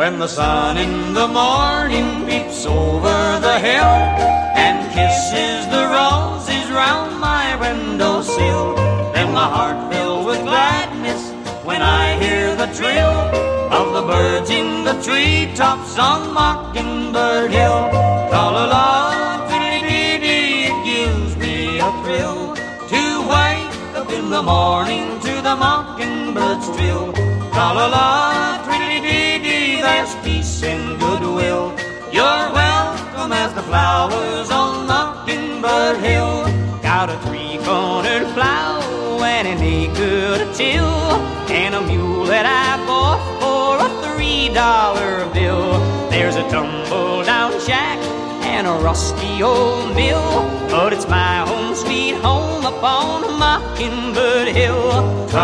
when the sun in the morning peeps over the hill and kisses the roses round my windowsill. Then my heart fills with gladness when I hear the trill of the birds in the treetops on Mockingbird Hill. Tra-la-la, fiddly-dee-dee, it gives me a thrill to wake up in the morning to the mockingbird's trill. Tra-la-la, fiddly-dee-dee, there's peace and goodwill. You're welcome as the flowers on Mockingbird Hill. Got a three-cornered plow and an acre to till, and a mule that I bought for a $3 bill. There's a tumble-down shack and a rusty old mill, but it's my home sweet home upon Mockingbird Hill.